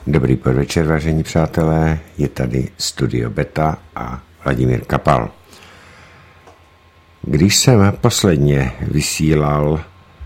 Dobrý podvečer, vážení přátelé, je tady Studio Beta a Vladimír Kapal. Když jsem posledně vysílal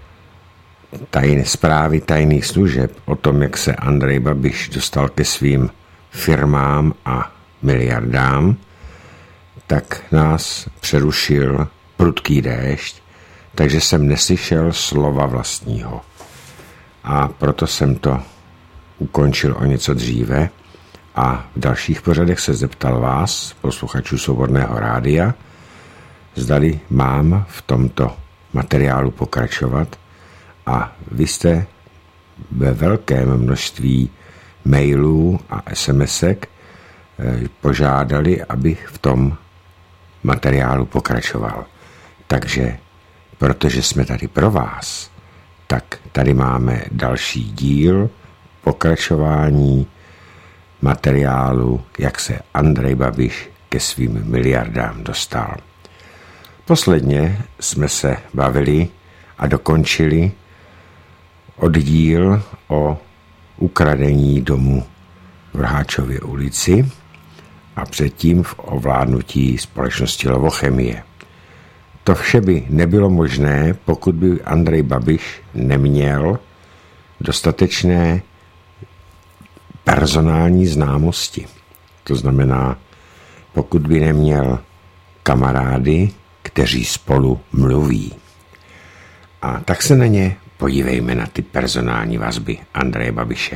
zprávy tajných služeb o tom, jak se Andrej Babiš dostal ke svým firmám a miliardám, tak nás přerušil prudký déšť, takže jsem neslyšel slova vlastního. A proto jsem to ukončil o něco dříve a v dalších pořadech se zeptal vás, posluchačů Svobodného rádia, zdali mám v tomto materiálu pokračovat, a vy jste ve velkém množství mailů a SMSek požádali, abych v tom materiálu pokračoval. Takže, protože jsme tady pro vás, tak tady máme další díl, pokračování materiálu, jak se Andrej Babiš ke svým miliardám dostal. Posledně jsme se bavili a dokončili oddíl o ukradení domu v Rháčově ulici a předtím v ovládnutí společnosti Lovochemie. To vše by nebylo možné, pokud by Andrej Babiš neměl dostatečné personální známosti. To znamená, pokud by neměl kamarády, kteří spolu mluví. A tak se na ně podívejme, na ty personální vazby Andreje Babiše.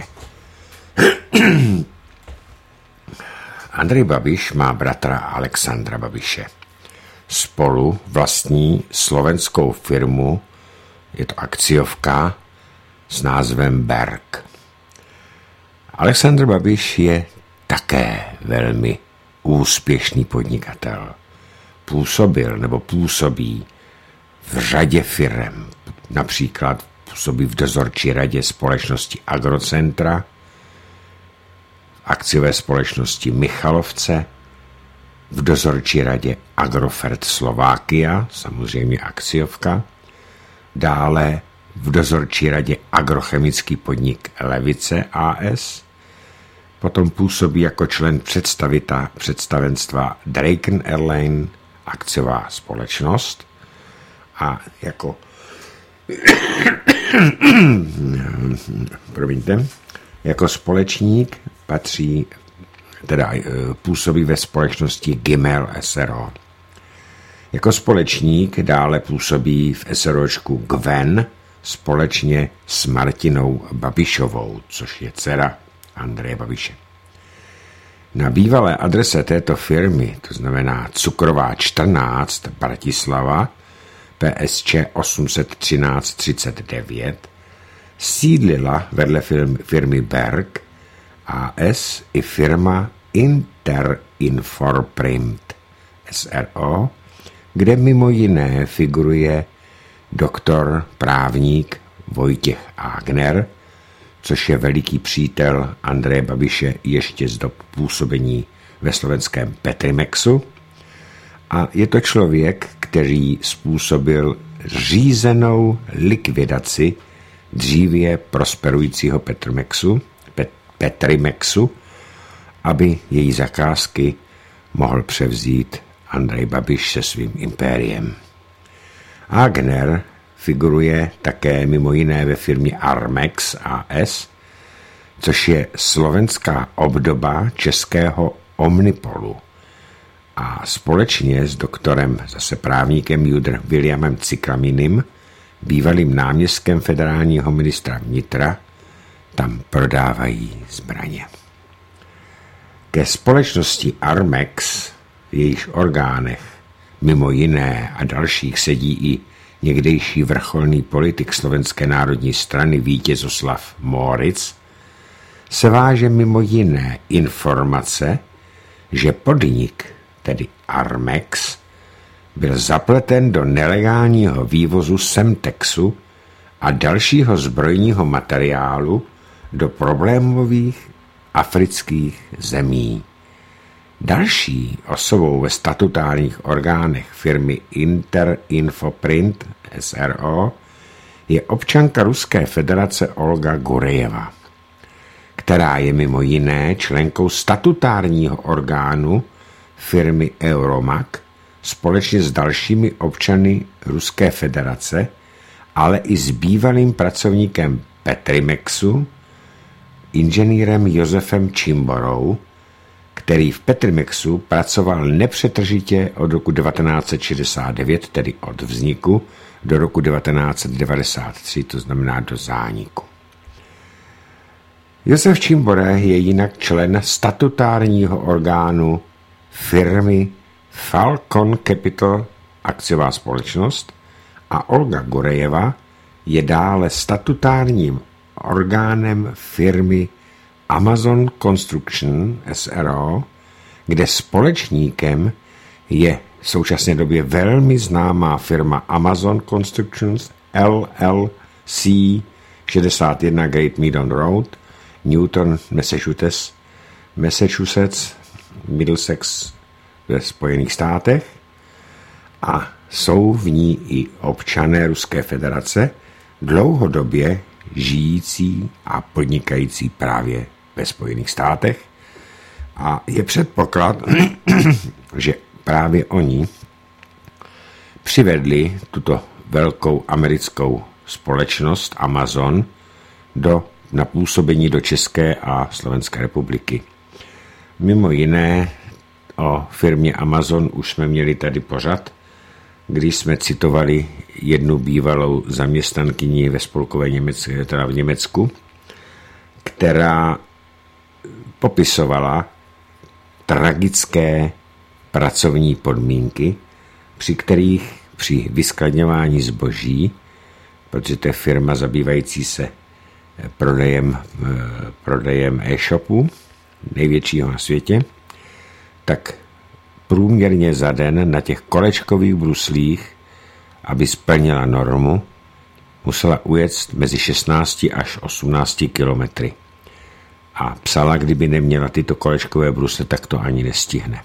Andrej Babiš má bratra Alexandra Babiše. Spolu vlastní slovenskou firmu, je to akciovka s názvem Berg. Alexandr Babiš je také velmi úspěšný podnikatel. Působil nebo působí v řadě firem. Například působí v dozorčí radě společnosti Agrocentra, v akciové společnosti Michalovce, v dozorčí radě Agrofert Slovakia, samozřejmě akciovka, dále v dozorčí radě agrochemický podnik Levice AS, potom působí jako člen představenstva Draken Airline akciová společnost a jako společník působí ve společnosti Gimel SRO. Jako společník dále působí v SROčku Gven společně s Martinou Babišovou, což je dcera Andreje Babiše. Na bývalé adrese této firmy, to znamená Cukrová 14 Bratislava, PSČ 813 39, sídlila vedle firmy Berg AS i firma Interinforprint SRO, kde mimo jiné figuruje doktor právník Vojtěch Ágner, což je veliký přítel Andreje Babiše ještě z dob působení ve slovenském Petrimexu. A je to člověk, který způsobil řízenou likvidaci dříve prosperujícího Petrimexu, aby její zakázky mohl převzít Andrej Babiš se svým impériem. Ágner figuruje také mimo jiné ve firmě Armex AS, což je slovenská obdoba českého Omnipolu. A společně s doktorem, zase právníkem Judr Williamem Ciklaminem, bývalým náměstkem federálního ministra vnitra, tam prodávají zbraně. Ke společnosti Armex, v jejíž orgánech mimo jiné a dalších sedí i někdejší vrcholný politik Slovenské národní strany Vítězoslav Moritz, se váže mimo jiné informace, že podnik, tedy Armex, byl zapleten do nelegálního vývozu Semtexu a dalšího zbrojního materiálu do problémových afrických zemí. Další osobou ve statutárních orgánech firmy Interinfoprint SRO je občanka Ruské federace Olga Gurejeva, která je mimo jiné členkou statutárního orgánu firmy Euromac společně s dalšími občany Ruské federace, ale i s bývalým pracovníkem Petrimexu, inženýrem Josefem Čimborou, který v Petrimexu pracoval nepřetržitě od roku 1969, tedy od vzniku, do roku 1993, to znamená do zániku. Josef Čimbora je jinak člen statutárního orgánu firmy Falcon Capital akciová společnost a Olga Gorejeva je dále statutárním orgánem firmy Amazon Construction SRO, kde společníkem je v současné době velmi známá firma Amazon Constructions LLC 61 Great Meadow Road, Newton, Massachusetts, Middlesex ve Spojených státech, a jsou v ní i občané Ruské federace, dlouhodobě žijící a podnikající právě ve Spojených státech, a je předpoklad, že právě oni přivedli tuto velkou americkou společnost Amazon na působení do České a Slovenské republiky. Mimo jiné o firmě Amazon už jsme měli tady pořad, když jsme citovali jednu bývalou zaměstnankyni ve spolkové v Německu, která popisovala tragické pracovní podmínky, při kterých při vyskladňování zboží, protože to je firma zabývající se prodejem e-shopu, největšího na světě, tak průměrně za den na těch kolečkových bruslích, aby splnila normu, musela ujet mezi 16 až 18 kilometry. A psala, kdyby neměla tyto kolečkové brusle, tak to ani nestihne.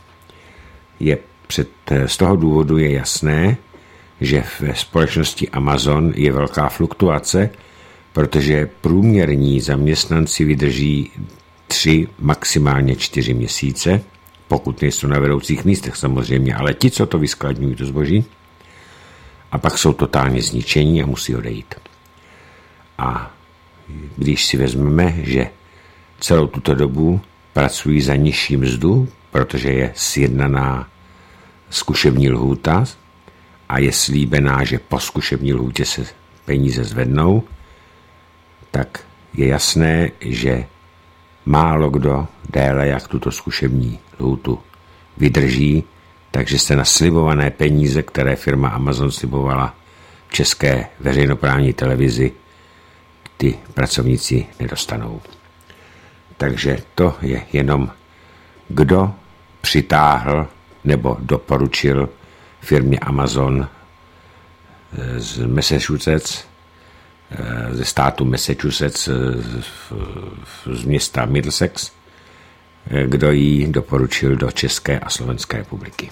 Z toho důvodu je jasné, že ve společnosti Amazon je velká fluktuace, protože průměrní zaměstnanci vydrží 3, maximálně 4 měsíce, pokud nejsou na vedoucích místech samozřejmě, ale ti, co to vyskladňují, to zboží, a pak jsou totálně zničení a musí odejít. A když si vezmeme, že celou tuto dobu pracují za nižší mzdu, protože je sjednaná zkušební lhůta a je slíbená, že po zkušební lhůtě se peníze zvednou, tak je jasné, že málo kdo déle jak tuto zkušební lhůtu vydrží, takže se na slibované peníze, které firma Amazon slibovala v české veřejnoprávní televizi, ty pracovníci nedostanou. Takže to je jenom, kdo přitáhl nebo doporučil firmě Amazon z Massachusetts, ze státu Massachusetts, z města Middlesex, kdo ji doporučil do České a Slovenské republiky.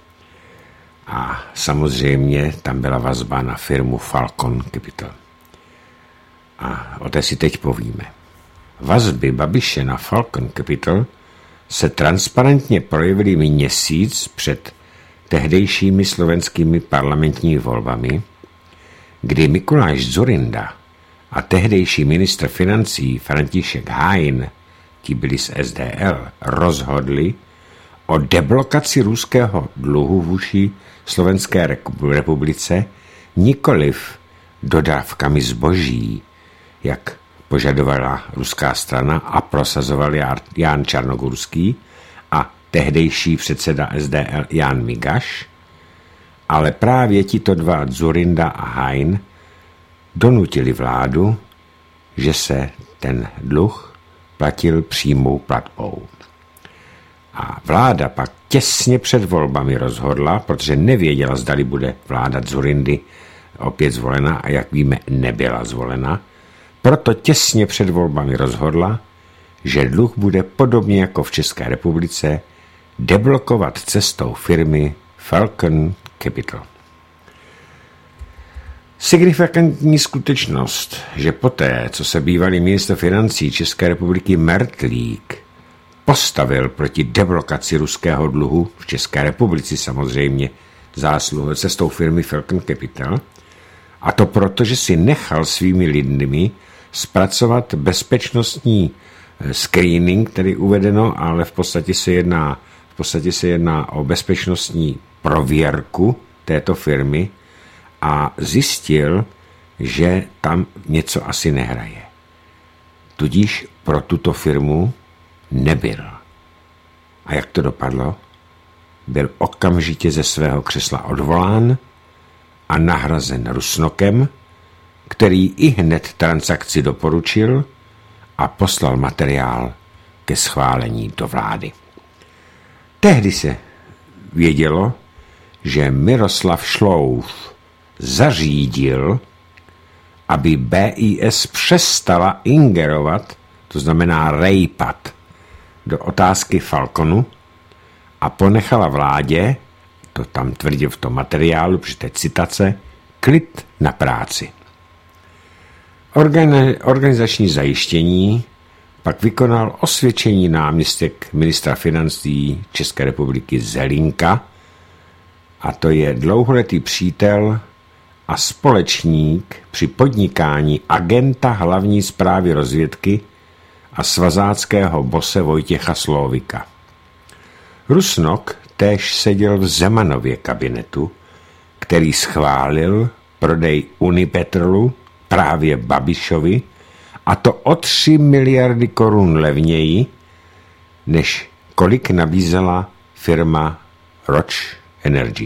A samozřejmě tam byla vazba na firmu Falcon Capital. A o té si teď povíme. Vazby Babiše na Falcon Capital se transparentně projevily měsíc před tehdejšími slovenskými parlamentními volbami, kdy Mikuláš Dzurinda a tehdejší ministr financí František Hájin, ti byli z SDL, rozhodli o deblokaci ruského dluhu vůči Slovenské republice, nikoliv dodávkami zboží, jak požadovala ruská strana a prosazoval Jan Čarnogurský a tehdejší předseda SDL Jan Migaš, ale právě tito dva, Dzurinda a Hájin, donutili vládu, že se ten dluh platil přímou platbou. A vláda pak těsně před volbami rozhodla, protože nevěděla, zdali bude vláda Dzurindy opět zvolena, a jak víme, nebyla zvolena, proto těsně před volbami rozhodla, že dluh bude podobně jako v České republice deblokovat cestou firmy Falcon Capital. Signifikantní skutečnost, že poté, co se bývalý ministr financí České republiky Mertlík postavil proti deblokaci ruského dluhu v České republice samozřejmě zásluhou cestou firmy Falcon Capital, a to proto, že si nechal svými lidmi zpracovat bezpečnostní screening, který uvedeno, ale v podstatě se jedná o bezpečnostní prověrku této firmy a zjistil, že tam něco asi nehraje. Tudíž pro tuto firmu nebyl. A jak to dopadlo? Byl okamžitě ze svého křesla odvolán a nahrazen Rusnokem, který ihned transakci doporučil a poslal materiál ke schválení do vlády. Tehdy se vědělo, že Miroslav Šlouf zařídil, aby BIS přestala ingerovat, to znamená rejpat, do otázky Falconu a ponechala vládě, to tam tvrdil v tom materiálu, při té citace, klid na práci. Organizační zajištění pak vykonal osvědčení náměstek ministra financí České republiky Zelinka, a to je dlouholetý přítel a společník při podnikání agenta hlavní správy rozvědky a svazáckého bose Vojtěcha Slóvika. Rusnok též seděl v Zemanově kabinetu, který schválil prodej Unipetrolu právě Babišovi, a to o 3 miliardy korun levněji, než kolik nabízela firma Roche Energy.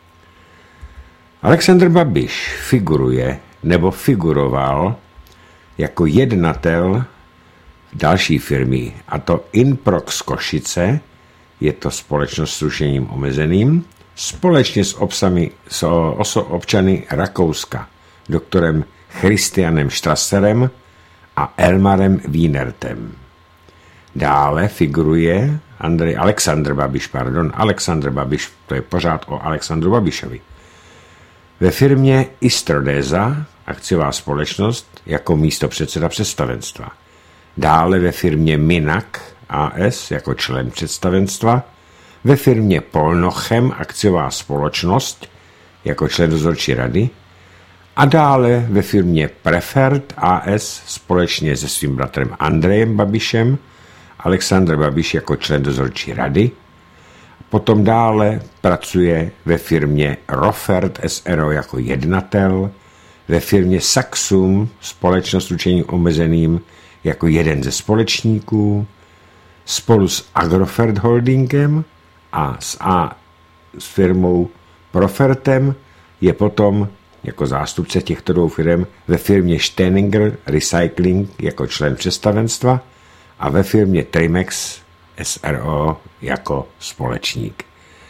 Alexandr Babiš figuruje nebo figuroval jako jednatel další firmy, a to Inprox Košice, je to společnost s rušením omezeným, společně s občany Rakouska, doktorem Christianem Strasserem a Elmarem Wienertem. Dále figuruje Alexandr Babiš, to je pořád o Alexandru Babišovi. Ve firmě Istrodeza, akciová společnost, jako místopředseda představenstva. Dále ve firmě Minak AS jako člen představenstva, ve firmě Polnochem, akciová společnost, jako člen dozorčí rady, a dále ve firmě Prefert AS společně se svým bratrem Andrejem Babišem, Alexandr Babiš jako člen dozorčí rady, potom dále pracuje ve firmě Rofert SRO jako jednatel, ve firmě Saxum, společnost s ručením omezeným, jako jeden ze společníků, spolu s Agrofert Holdingem a s firmou Profertem je potom jako zástupce těchto dvou firm ve firmě Steininger Recycling jako člen představenstva a ve firmě Trimex SRO jako společník.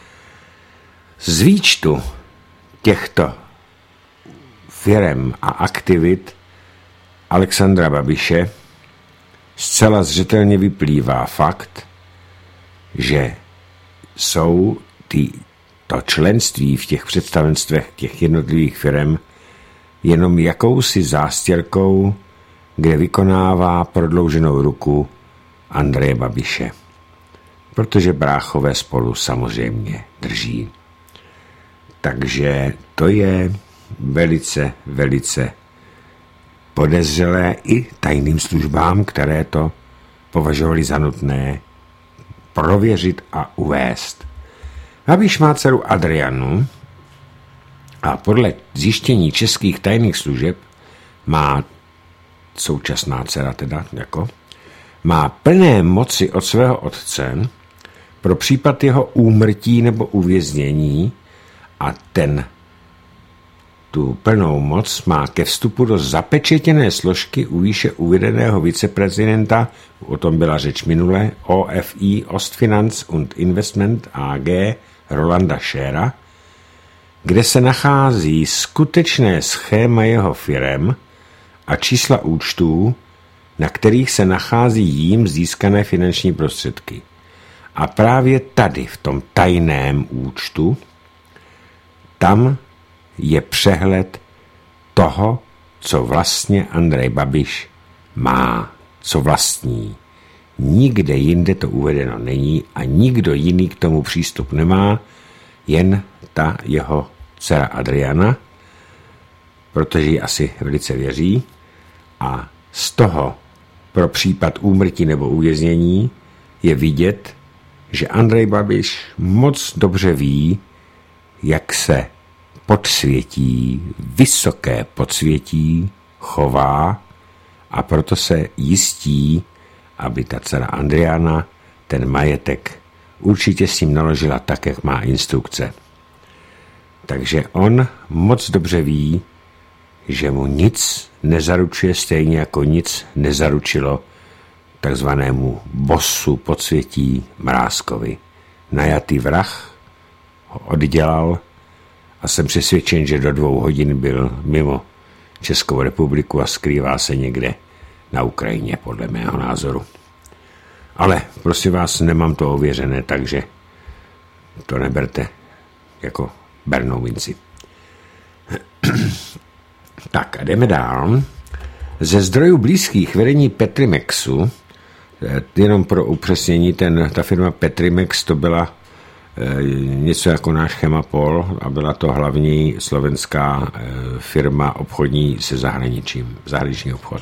Z výčtu těchto firm a aktivit Alexandra Babiše zcela zřetelně vyplývá fakt, že jsou to členství v těch představenstvech těch jednotlivých firm jenom jakousi zástěrkou, kde vykonává prodlouženou ruku Andreje Babiše. Protože bráchové spolu samozřejmě drží. Takže to je velice, velice podezřelé i tajným službám, které to považovali za nutné prověřit a uvést. Babiš má dceru Adrianu a podle zjištění českých tajných služeb má současná dcera má plné moci od svého otce pro případ jeho úmrtí nebo uvěznění a tu plnou moc má ke vstupu do zapečetěné složky u výše uvedeného viceprezidenta, o tom byla řeč minule, OFI Ostfinanz und Investment AG Rolanda Schera, kde se nachází skutečné schéma jeho firem a čísla účtů, na kterých se nachází jím získané finanční prostředky. A právě tady, v tom tajném účtu, tam je přehled toho, co vlastně Andrej Babiš má, co vlastní. Nikde jinde to uvedeno není a nikdo jiný k tomu přístup nemá, jen ta jeho dcera Adriana, protože ji asi velice věří, a z toho pro případ úmrtí nebo uvěznění je vidět, že Andrej Babiš moc dobře ví, jak se podsvětí, vysoké podsvětí chová, a proto se jistí, aby ta dcera Adriana ten majetek určitě s ním naložila tak, jak má instrukce. Takže on moc dobře ví, že mu nic nezaručuje, stejně jako nic nezaručilo takzvanému bossu podsvětí Mrázkovi. Najatý vrah ho oddělal a jsem přesvědčen, že do 2 hodin byl mimo Českou republiku a skrývá se někde na Ukrajině, podle mého názoru. Ale prosím vás, nemám to ověřené, takže to neberte jako bernou minci. Tak a jdeme dál. Ze zdrojů blízkých vedení Petrimexu, jenom pro upřesnění, ta firma Petrimex to byla něco jako náš Chemapol a byla to hlavní slovenská firma obchodní se zahraničím, zahraniční obchod.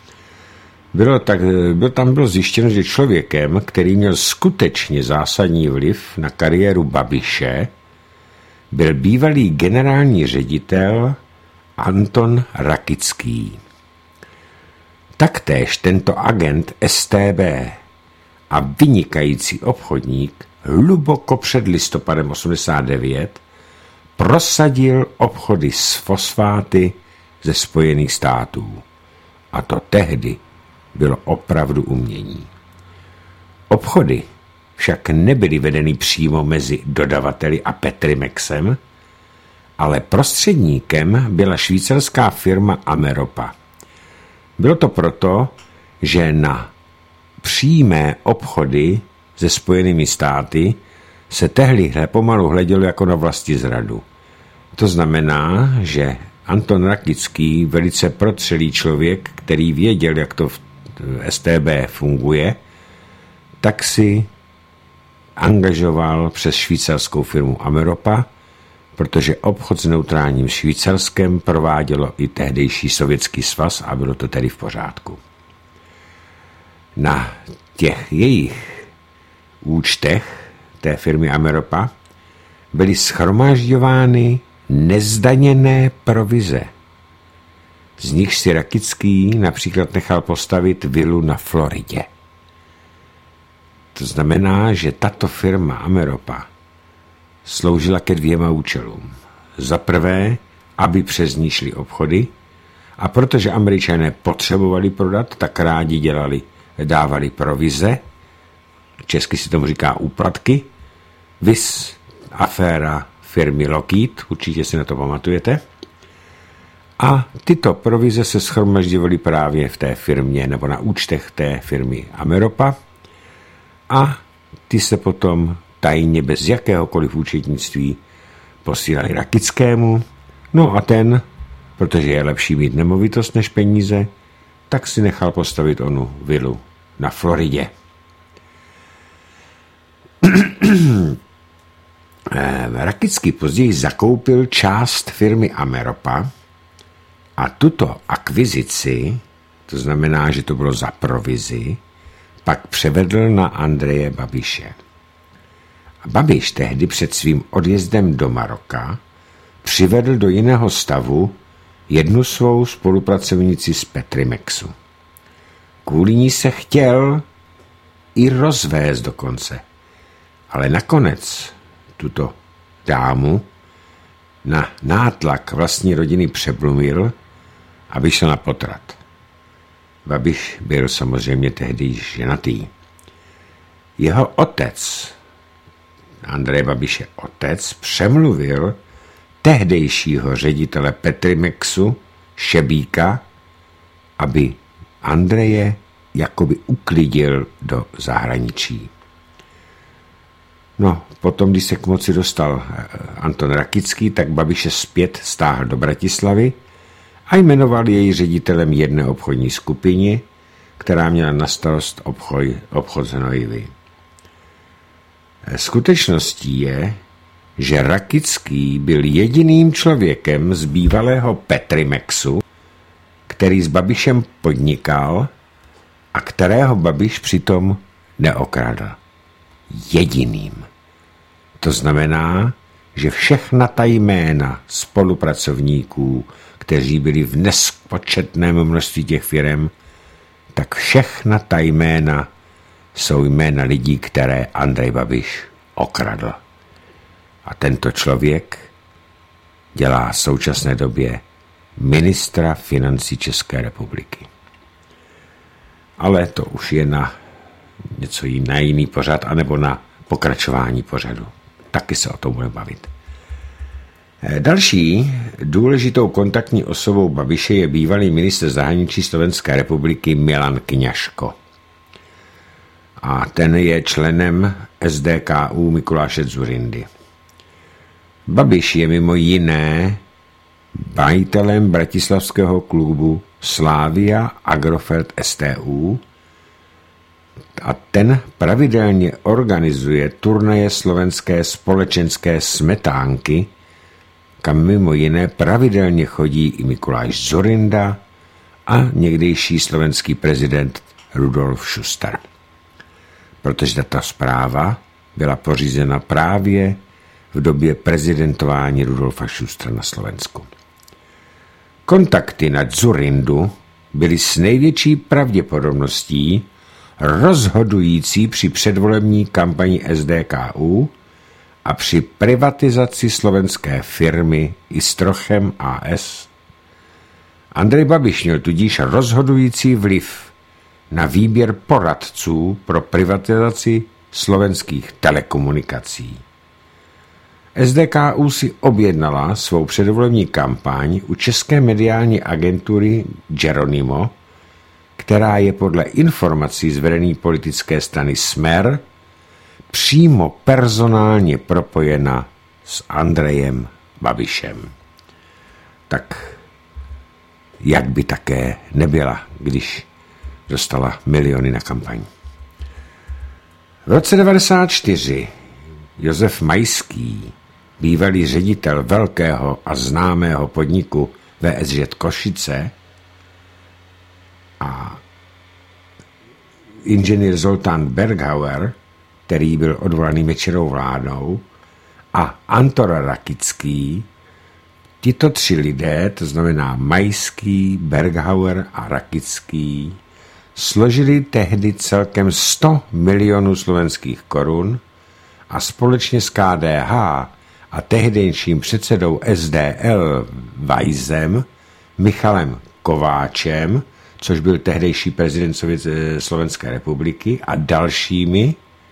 Tam bylo zjištěno, že člověkem, který měl skutečně zásadní vliv na kariéru Babiše, byl bývalý generální ředitel Anton Rakický. Taktéž tento agent StB a vynikající obchodník hluboko před listopadem 89 prosadil obchody s fosfáty ze Spojených států. A to tehdy bylo opravdu umění. Obchody však nebyly vedeny přímo mezi dodavateli a Petrimexem, ale prostředníkem byla švýcarská firma Ameropa. Bylo to proto, že na přímé obchody se Spojenými státy se tehdy pomalu hledělo jako na vlastizradu. To znamená, že Anton Rakický, velice protřelý člověk, který věděl, jak to v StB funguje, tak si angažoval přes švýcarskou firmu Ameropa, protože obchod s neutrálním Švýcarskem provádělo i tehdejší Sovětský svaz a bylo to tedy v pořádku. Na těch jejich účtech té firmy Ameropa byly shromažďovány nezdaněné provize. Z nich si Rakický například nechal postavit vilu na Floridě. To znamená, že tato firma Ameropa sloužila ke 2 účelům. Za prvé, aby přes ní šly obchody, a protože Američané potřebovali prodat, tak rádi dávali provize, česky si tomu říká úplatky, vis aféra firmy Lockheed, určitě si na to pamatujete. A tyto provize se shromažďovaly právě v té firmě nebo na účtech té firmy Ameropa a ty se potom tajně bez jakéhokoliv účetnictví posílali Rakickému, no a ten, protože je lepší mít nemovitost než peníze, tak si nechal postavit onu vilu na Floridě. Rakický později zakoupil část firmy Ameropa a tuto akvizici, to znamená, že to bylo za provizi, pak převedl na Andreje Babiše. A Babiš tehdy před svým odjezdem do Maroka přivedl do jiného stavu jednu svou spolupracovnici z Petrimexu. Kvůli ní se chtěl i rozvést dokonce, ale nakonec tuto dámu na nátlak vlastní rodiny přeblumil, aby šel na potrat. Babiš byl samozřejmě tehdy již ženatý. Jeho otec, Andrej Babiše otec, přemluvil tehdejšího ředitele Petrimexu Šebíka, aby Andreje jakoby uklidil do zahraničí. No, potom, když se k moci dostal Anton Rakický, tak Babiše zpět stáhl do Bratislavy a jmenoval jej ředitelem jedné obchodní skupiny, která měla na starost obchod s hnojivy. Skutečností je, že Rakický byl jediným člověkem z bývalého Petrimexu, který s Babišem podnikal a kterého Babiš přitom neokradl. Jediným. To znamená, že všechna ta jména spolupracovníků, kteří byli v nespočetném množství těch firem, tak všechna ta jména jsou jména lidí, které Andrej Babiš okradl. A tento člověk dělá v současné době ministra financí České republiky. Ale to už je na něco jiný, jiný pořad, anebo na pokračování pořadu. Taky se o tom budeme bavit. Další důležitou kontaktní osobou Babiše je bývalý ministr zahraničí Slovenské republiky Milan Kňažko. A ten je členem SDKU Mikuláše Dzurindy. Babiš je mimo jiné majitelem bratislavského klubu Slavia Agrofert STU a ten pravidelně organizuje turnaje slovenské společenské smetánky, kam mimo jiné pravidelně chodí i Mikuláš Dzurinda a někdejší slovenský prezident Rudolf Schuster. Protože tato zpráva byla pořízena právě v době prezidentování Rudolfa Schustera na Slovensku. Kontakty na Dzurindu byly s největší pravděpodobností rozhodující při předvolební kampani SDKU a při privatizaci slovenské firmy Istrochem AS. Andrej Babiš měl tudíž rozhodující vliv na výběr poradců pro privatizaci slovenských telekomunikací. SDKU si objednala svou předvolební kampaň u české mediální agentury Geronimo, která je podle informací z vedení politické strany Smer přímo personálně propojena s Andrejem Babišem. Tak jak by také nebyla, když dostala miliony na kampaň. V roce 1994 Josef Majský, bývalý ředitel velkého a známého podniku VSŽ Košice, a inženýr Zoltán Berghauer, který byl odvolaný Mečirovou vládou, a Anton Rakický, tito tři lidé, to znamená Majský, Berghauer a Rakický, složili tehdy celkem 100 milionů slovenských korun a společně s KDH a tehdejším předsedou SDL Weissem, Michalem Kováčem, což byl tehdejší prezident Slovenské republiky, a dalšími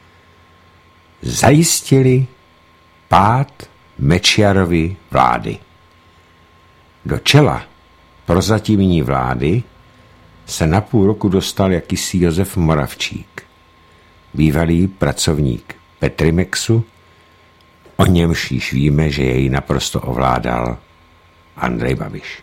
zajistili pád Mečiarovy vlády. Do čela prozatímní vlády se na půl roku dostal jakýsi Josef Moravčík, bývalý pracovník Petrimexu, o němž již víme, že jej naprosto ovládal Andrej Babiš.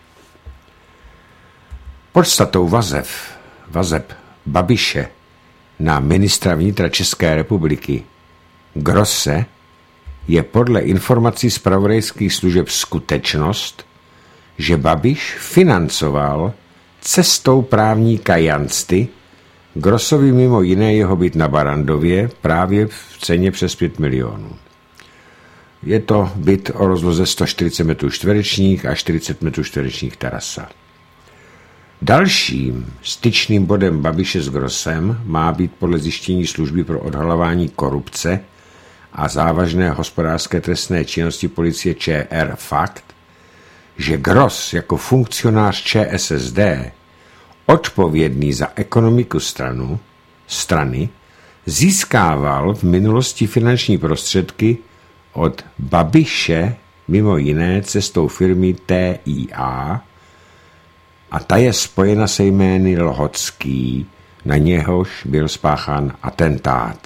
Podstatou vazeb Babiše na ministra vnitra České republiky Grosse je podle informací zpravodajských služeb skutečnost, že Babiš financoval cestou právníka Jansty Grossovi mimo jiné jeho byt na Barandově právě v ceně přes 5 milionů. Je to byt o rozloze 140 m2 a 40 m2 terasa. Dalším styčným bodem Babiše s Grossem má být podle zjištění služby pro odhalování korupce a závažné hospodářské trestné činnosti policie ČR fakt, že Gross jako funkcionář ČSSD, odpovědný za ekonomiku strany, získával v minulosti finanční prostředky od Babiše mimo jiné cestou firmy TIA, a ta je spojena se jmény Lhocký, na něhož byl spáchán atentát.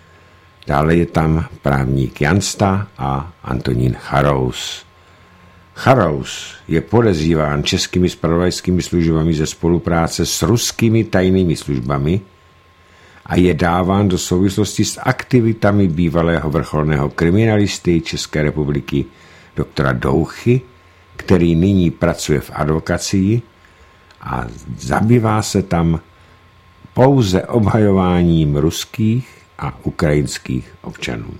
Dále je tam právník Jansta a Antonín Charous. Charous je podezříván českými zpravodajskými službami ze spolupráce s ruskými tajnými službami a je dáván do souvislosti s aktivitami bývalého vrcholného kriminalisty České republiky doktora Douchy, který nyní pracuje v advokacii a zabývá se tam pouze obhajováním ruských a ukrajinských občanů.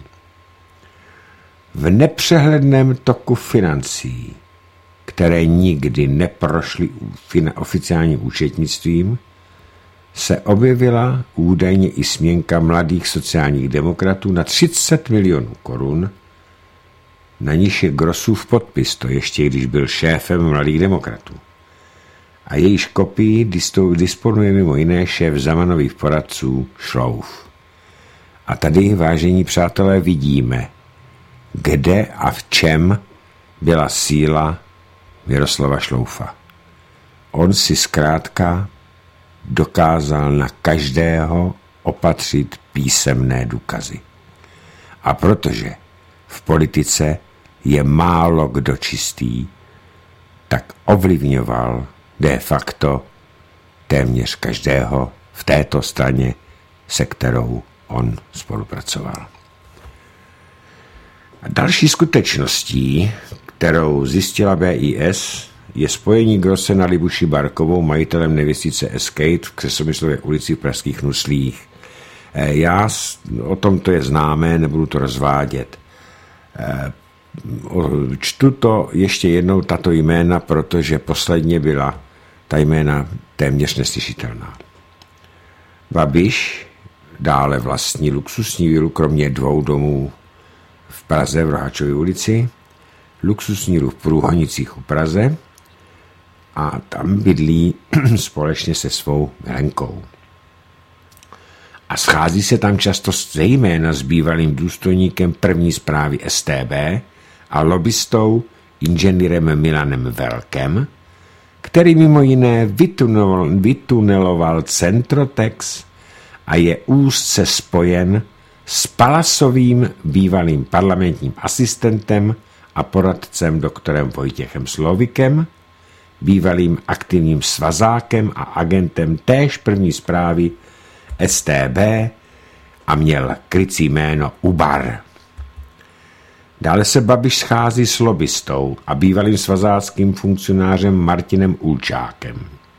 V nepřehledném toku financí, které nikdy neprošly oficiálním účetnictvím, se objevila údajně i směnka mladých sociálních demokratů na 30 milionů korun, na níž je Grossův podpis, to ještě když byl šéfem mladých demokratů. A jejíž kopii disponuje mimo jiné šéf Zemanových poradců Šlouf. A tady, vážení přátelé, vidíme, kde a v čem byla síla Miroslava Šloufa. On si zkrátka dokázal na každého opatřit písemné důkazy. A protože v politice je málo kdo čistý, tak ovlivňoval de facto téměř každého v této straně, se kterou on spolupracoval. A další skutečností, kterou zjistila BIS, je spojení Grosse na Libuši Barkovou, majitelem nevěstice Escape v Křesomyslově ulici v pražských Nuslích. O tom to je známé, nebudu to rozvádět. Čtu to ještě jednou tato jména, protože posledně byla ta jména téměř neslyšitelná. Babiš dále vlastní luxusní vilu, kromě 2 domů v Praze v Roháčově ulici, luxusní vilu v Průhonicích u Praze a tam bydlí společně se svou milenkou. A schází se tam často zejména s bývalým důstojníkem první správy StB a lobbystou inženýrem Milanem Velkem, který mimo jiné vytuneloval Centrotex a je úzce spojen s Palasovým bývalým parlamentním asistentem a poradcem doktorem Vojtěchem Slovikem, bývalým aktivním svazákem a agentem též první správy StB a měl krycí jméno Ubar. Dále se Babiš schází s lobbystou a bývalým svazáckým funkcionářem Martinem Ulčákem.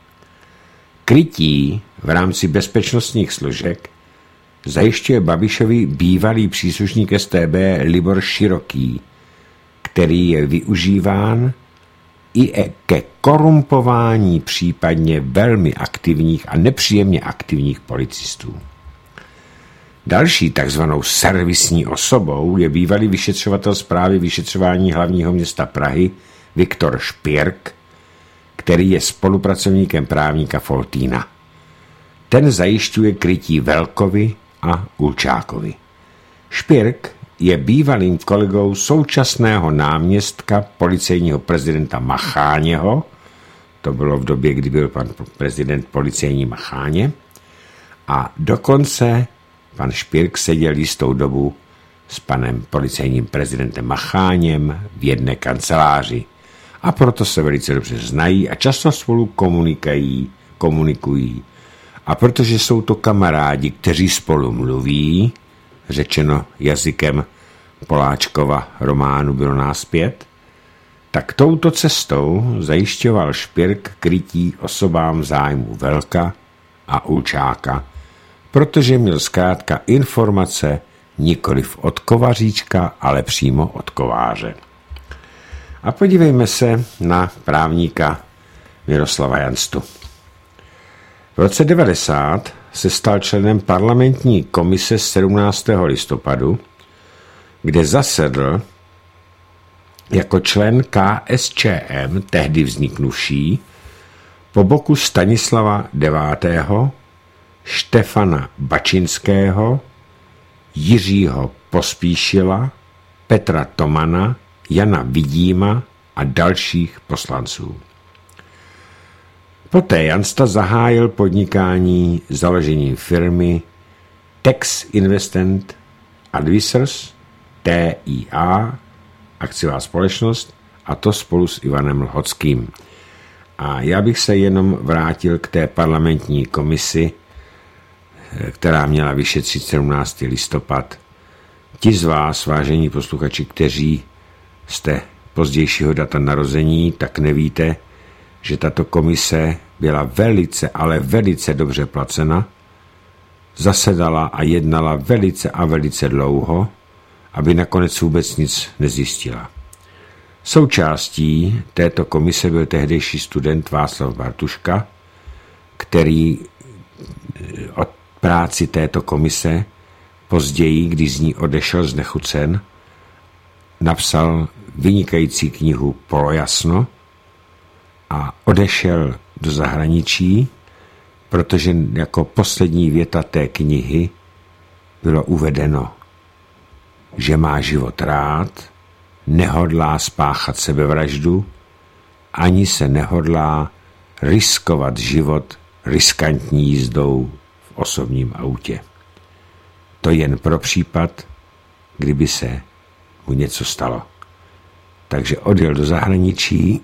Krytí v rámci bezpečnostních složek zajišťuje Babišovi bývalý příslušník StB Libor Široký, který je využíván i ke korumpování případně velmi aktivních a nepříjemně aktivních policistů. Další takzvanou servisní osobou je bývalý vyšetřovatel zprávy vyšetřování hlavního města Prahy Viktor Špirk, který je spolupracovníkem právníka Foltýna. Ten zajišťuje krytí Velkovi a Ulčákovi. Špirk je bývalým kolegou současného náměstka policejního prezidenta Macháněho, to bylo v době, kdy byl pan prezident policejní Macháně, a dokonce pan Špirk seděl jistou dobu s panem policejním prezidentem Macháněm v jedné kanceláři a proto se velice dobře znají a často spolu komunikují. A protože jsou to kamarádi, kteří spolu mluví, řečeno jazykem Poláčkova románu Bylo nás 5, tak touto cestou zajišťoval Špirk krytí osobám zájmu Velka a Ulčáka, protože měl zkrátka informace nikoliv od kovaříčka, ale přímo od kováře. A podívejme se na právníka Miroslava Janstu. V roce 90 se stal členem parlamentní komise 17. listopadu, kde zasedl jako člen KSČM, tehdy vzniknuvší, po boku Stanislava IX., Štefana Bačinského, Jiřího Pospíšila, Petra Tomana, Jana Vidíma a dalších poslanců. Poté Jansta zahájil podnikání založením firmy Tax Investment Advisors, TIA, akciová společnost, a to spolu s Ivanem Lhockým. A já bych se jenom vrátil k té parlamentní komisi, která měla vyšetřit 17. listopad. Ti z vás, vážení posluchači, kteří jste pozdějšího data narození, tak nevíte, že tato komise byla velice, ale velice dobře placena, zasedala a jednala velice a velice dlouho, aby nakonec vůbec nic nezjistila. Součástí této komise byl tehdejší student Václav Bartuška, který od práci této komise později, když z ní odešel znechucen, napsal vynikající knihu Polojasno a odešel do zahraničí, protože jako poslední věta té knihy bylo uvedeno, že má život rád, nehodlá spáchat sebevraždu, ani se nehodlá riskovat život riskantní jízdou v osobním autě. To jen pro případ, kdyby se mu něco stalo. Takže odjel do zahraničí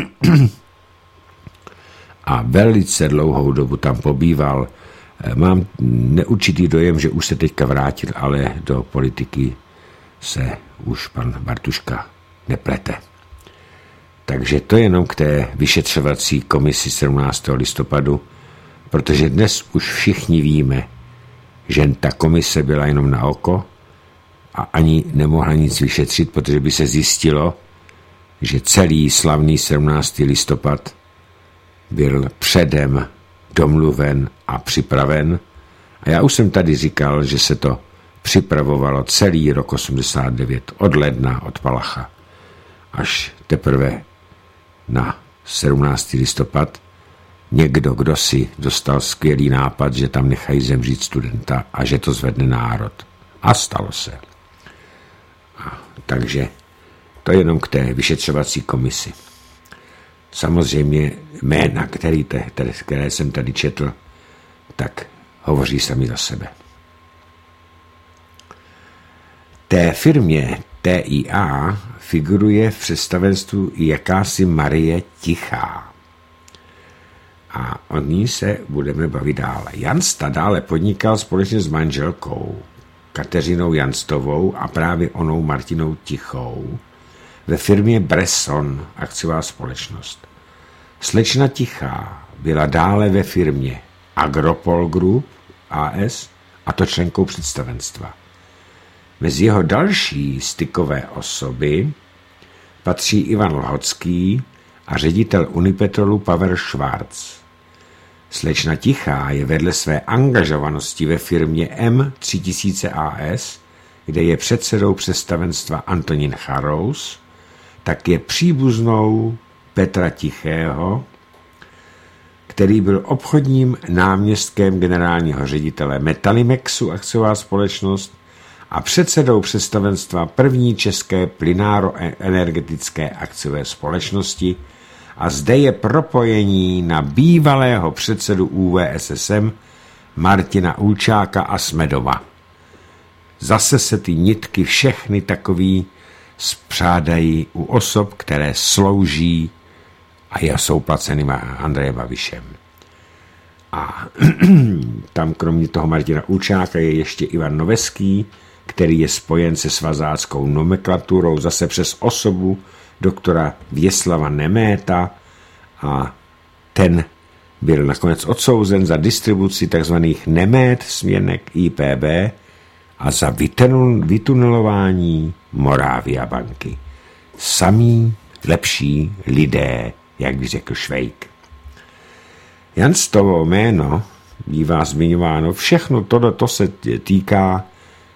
a velice dlouhou dobu tam pobýval. Mám neurčitý dojem, že už se teďka vrátil, ale do politiky se už pan Bartuška neplete. Takže to jenom k té vyšetřovací komisi 17. listopadu, protože dnes už všichni víme, že ta komise byla jenom na oko a ani nemohla nic vyšetřit, protože by se zjistilo, že celý slavný 17. listopad byl předem domluven a připraven. A já už jsem tady říkal, že se to připravovalo celý rok 89, od ledna, od Palacha, až teprve na 17. listopad někdo, kdo si dostal skvělý nápad, že tam nechají zemřít studenta a že to zvedne národ. A stalo se. Takže to je jenom k té vyšetřovací komisi. Samozřejmě jména, které jsem tady četl, tak hovoří sami za sebe. Té firmě TIA figuruje v představenstvu jakási Marie Tichá. A o ní se budeme bavit dále. Jansta dále podnikal společně s manželkou Kateřinou Janstovou a právě onou Martinou Tichou ve firmě Bresson, akciová společnost. Slečna Tichá byla dále ve firmě Agropol Group AS a to členkou představenstva. Mezi jeho další stykové osoby patří Ivan Lhocký a ředitel Unipetrolu Pavel Schwarz. Slečna Tichá je vedle své angažovanosti ve firmě M3000 AS, kde je předsedou představenstva Antonín Charous, tak je příbuznou Petra Tichého, který byl obchodním náměstkem generálního ředitele Metalimexu akciová společnost a předsedou představenstva první české plynáro-energetické akciové společnosti a zde je propojení na bývalého předsedu ÚVSSM Martina Ulčáka a Smedova. Zase se ty nitky všechny takový spřádají u osob, které slouží a jsou placeny Andrejem Babišem. A tam kromě toho Martina Ulčáka je ještě Ivan Noveský, který je spojen se svazáckou nomenklaturou zase přes osobu doktora Věslava Neméta a ten byl nakonec odsouzen za distribuci tzv. Nemét směnek IPB a za vytunelování Moravia banky. Samí lepší lidé, jak by řekl Švejk. Janstovo jméno bývá zmiňováno. Všechno to se týká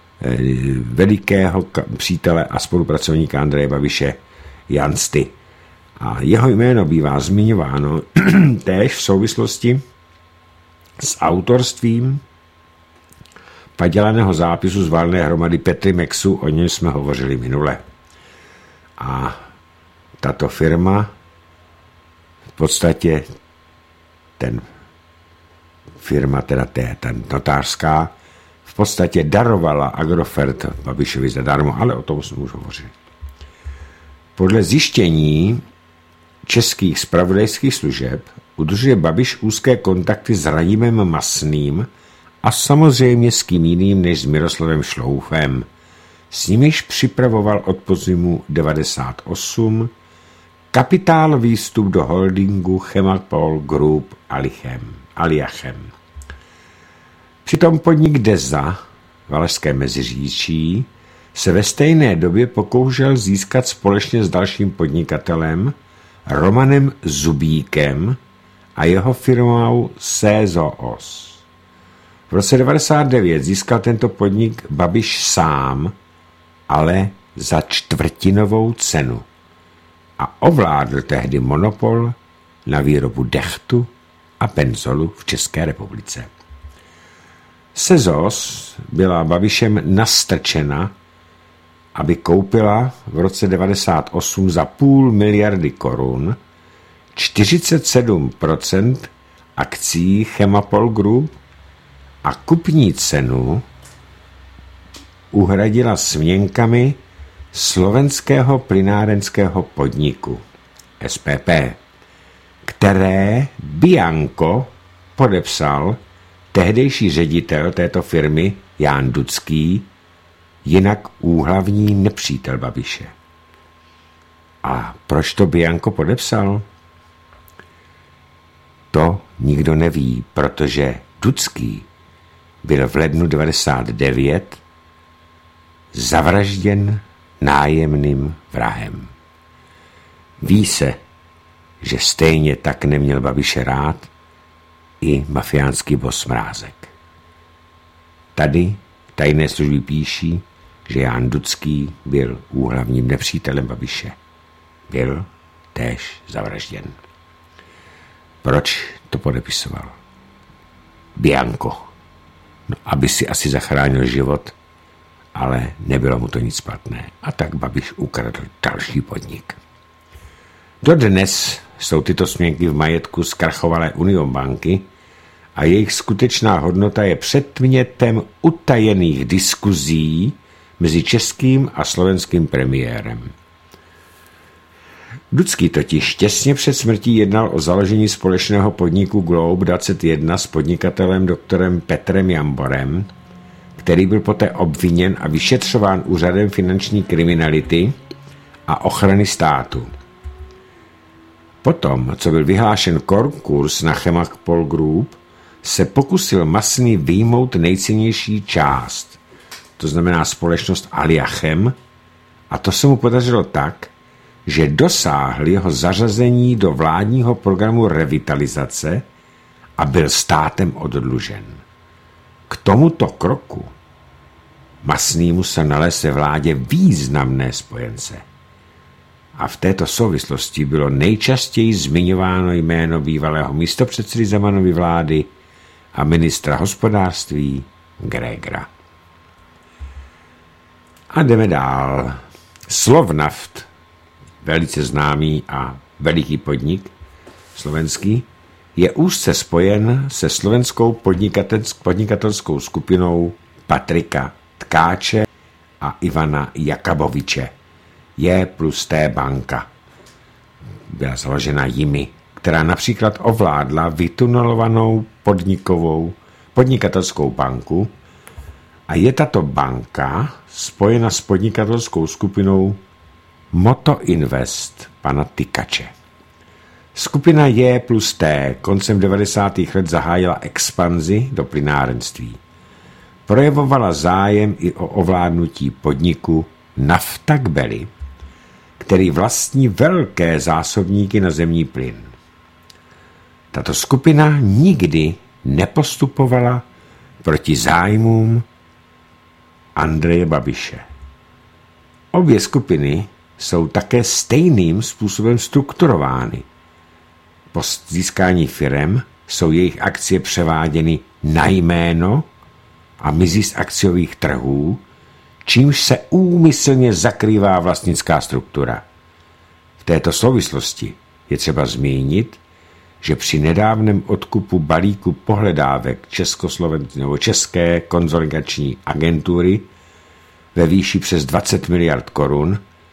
velikého přítele a spolupracovníka Andreje Babiše Jansty. A jeho jméno bývá zmiňováno též v souvislosti s autorstvím padělaného zápisu z valné hromady Petrimexu, o něm jsme hovořili minule. A tato firma v podstatě ta notářská, v podstatě darovala Agrofert Babišovi zadarmo, ale o tom jsme už hovořili. Podle zjištění českých zpravodajských služeb udržuje Babiš úzké kontakty s Radimem Masným a samozřejmě s kým jiným než s Miroslavem Šloufem. S nimiž připravoval od podzimu 98 kapitálový vstup do holdingu Chemapol Group Aliachem. Přitom podnik Deza, Valašské Meziříčí, se ve stejné době pokoušel získat společně s dalším podnikatelem Romanem Zubíkem a jeho firmou Sézoos. V roce 1999 získal tento podnik Babiš sám, ale za čtvrtinovou cenu a ovládl tehdy monopol na výrobu dechtu a benzolu v České republice. Sézoos byla Babišem nastrčena, aby koupila v roce 1998 za 500 miliardy korun 47% akcií Chemapol Group a kupní cenu uhradila směnkami slovenského plynárenského podniku SPP, které Bianco podepsal tehdejší ředitel této firmy Jan Dudský, jinak úhlavní nepřítel Babiše. A proč to Bianco podepsal? To nikdo neví, protože Dudský byl v lednu 1999 zavražděn nájemným vrahem. Ví se, že stejně tak neměl Babiše rád i mafiánský boss Mrázek. Tady tajné služby píší, že Jan Dudský byl úhlavním nepřítelem Babiše. Byl též zavražděn. Proč to podepisoval? Bianco. No, aby si asi zachránil život, ale nebylo mu to nic platné. A tak Babiš ukradl další podnik. Dodnes jsou tyto směnky v majetku zkrachovalé Union banky a jejich skutečná hodnota je předmětem utajených diskuzí mezi českým a slovenským premiérem. Dudský totiž těsně před smrtí jednal o založení společného podniku Globe 21 s podnikatelem doktorem Petrem Jamborem, který byl poté obviněn a vyšetřován Úřadem finanční kriminality a ochrany státu. Potom, co byl vyhlášen konkurs na Chemapol Group, se pokusil Masný vyjmout nejcennější část, to znamená společnost Aliachem, a to se mu podařilo tak, že dosáhl jeho zařazení do vládního programu revitalizace a byl státem oddlužen. K tomuto kroku Masný musel nalézt ve vládě významné spojence. A v této souvislosti bylo nejčastěji zmiňováno jméno bývalého místopředsedy Zemanovy vlády a ministra hospodářství Grégera. A jdeme dál. Slovnaft, velice známý a veliký podnik slovenský, je úzce spojen se slovenskou podnikatelskou skupinou Patrika Tkáče a Ivana Jakaboviče. J+T banka. Byla založena jimi, která například ovládla vytunelovanou podnikatelskou banku a je tato banka spojena s podnikatelskou skupinou Moto Invest pana Tykače. Skupina J+T koncem 90. let zahájila expanzi do plynárenství. Projevovala zájem i o ovládnutí podniku Naftagbeli, který vlastní velké zásobníky na zemní plyn. Tato skupina nikdy nepostupovala proti zájmům Andreje Babiše. Obě skupiny jsou také stejným způsobem strukturovány. Po získání firem jsou jejich akcie převáděny na jméno a mizí z akciových trhů, čímž se úmyslně zakrývá vlastnická struktura. V této souvislosti je třeba zmínit, že při nedávném odkupu balíku pohledávek České konzolidační agentury ve výši přes 20 miliard korun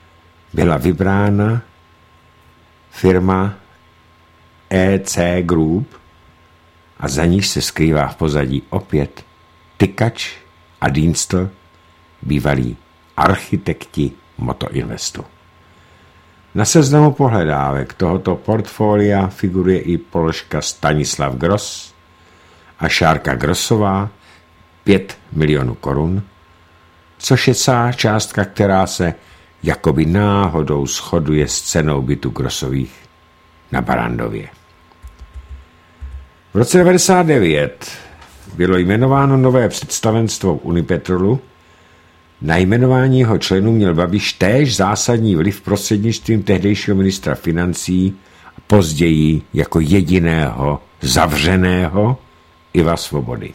byla vybrána firma EC Group a za níž se skrývá v pozadí opět Tykač a Dienstl, bývalí architekti Motoinvestu. Na seznamu pohledávek tohoto portfolia figuruje i položka Stanislav Gross a Šárka Grossová 5 milionů korun, což je částka, která se jakoby náhodou shoduje s cenou bytu Grossových na Barrandově. V roce 1999 bylo jmenováno nové představenstvo Unipetrolu. Na jmenování jeho členů měl Babiš též zásadní vliv prostřednictvím tehdejšího ministra financí a později jako jediného zavřeného Iva Svobody.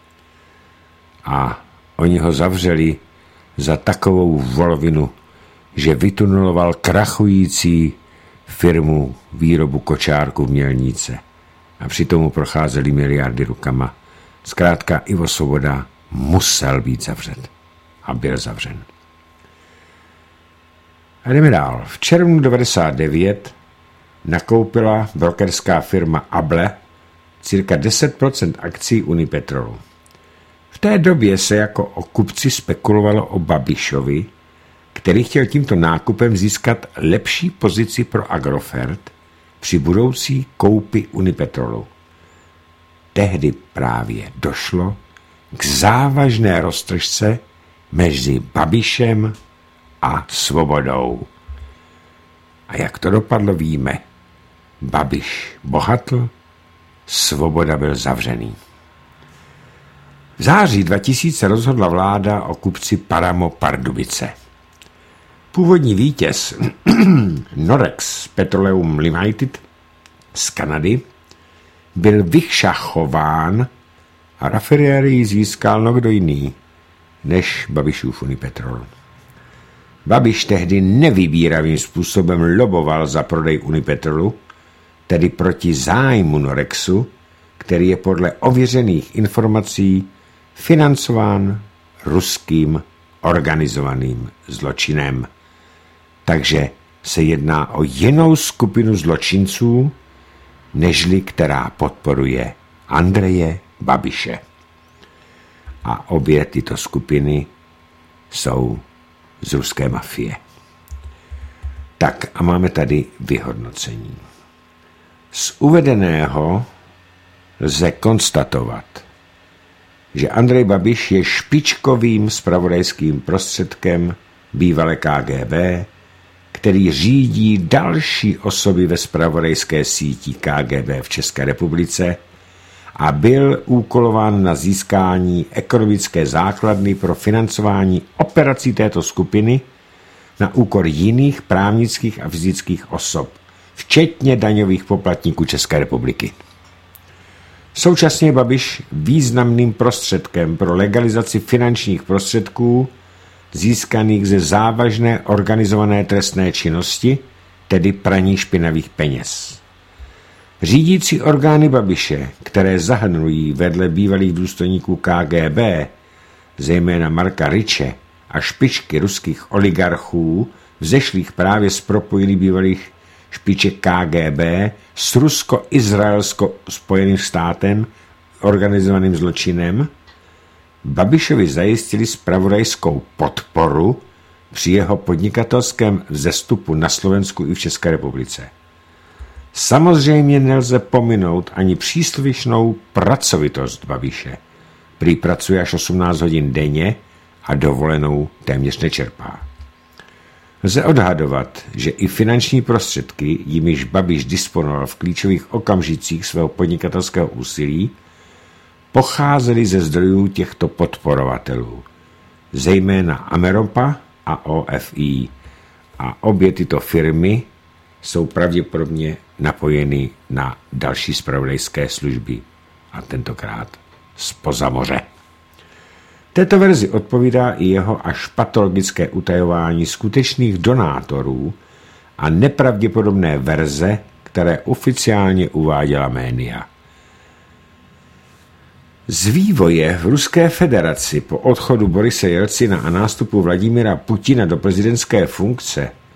A oni ho zavřeli za takovou volovinu, že vytuneloval krachující firmu výrobu kočárku v Mělníce. A přitom mu procházely miliardy rukama. Zkrátka Ivo Svoboda musel být zavřen. A byl zavřen. A jdeme dál. V červnu 1999 nakoupila brokerská firma Able cirka 10% akcí Unipetrolu. V té době se jako o kupci spekulovalo o Babišovi, který chtěl tímto nákupem získat lepší pozici pro Agrofert při budoucí koupi Unipetrolu. Tehdy právě došlo k závažné roztržce mezi Babišem a Svobodou. A jak to dopadlo, víme. Babiš bohatl, Svoboda byl zavřený. V září 2000 rozhodla vláda o kupci Paramo Pardubice. Původní vítěz Norex Petroleum Limited z Kanady byl vyšachován a rafinérii získal někdo jiný než Babišův Unipetrol. Babiš tehdy nevybíravým způsobem loboval za prodej Unipetrolu, tedy proti zájmu Norexu, který je podle ověřených informací financován ruským organizovaným zločinem. Takže se jedná o jinou skupinu zločinců, nežli která podporuje Andreje Babiše. A obě tyto skupiny jsou z ruské mafie. Tak a máme tady vyhodnocení. Z uvedeného lze konstatovat, že Andrej Babiš je špičkovým zpravodajským prostředkem bývalé KGB, který řídí další osoby ve zpravodajské síti KGB v České republice a byl úkolován na získání ekonomické základny pro financování operací této skupiny na úkor jiných právnických a fyzických osob, včetně daňových poplatníků České republiky. Současně je Babiš významným prostředkem pro legalizaci finančních prostředků získaných ze závažné organizované trestné činnosti, tedy praní špinavých peněz. Řídící orgány Babiše, které zahrnují vedle bývalých důstojníků KGB, zejména Marka Riče a špičky ruských oligarchů, vzešlých právě z propojení bývalých špiček KGB s rusko-izraelsko-spojeným státem organizovaným zločinem, Babišovi zajistili zpravodajskou podporu při jeho podnikatelském vzestupu na Slovensku i v České republice. Samozřejmě nelze pominout ani příslušnou pracovitost Babiše. Prý pracuje až 18 hodin denně a dovolenou téměř nečerpá. Lze odhadovat, že i finanční prostředky, jimiž Babiš disponoval v klíčových okamžicích svého podnikatelského úsilí, pocházely ze zdrojů těchto podporovatelů, zejména Ameropa a OFI. A obě tyto firmy jsou pravděpodobně napojeny na další zpravodajské služby, a tentokrát zpoza moře. Této verzi odpovídá i jeho až patologické utajování skutečných donátorů a nepravděpodobné verze, které oficiálně uváděla média. Z vývoje v Ruské federaci po odchodu Borise Jelcina a nástupu Vladimira Putina do prezidentské funkce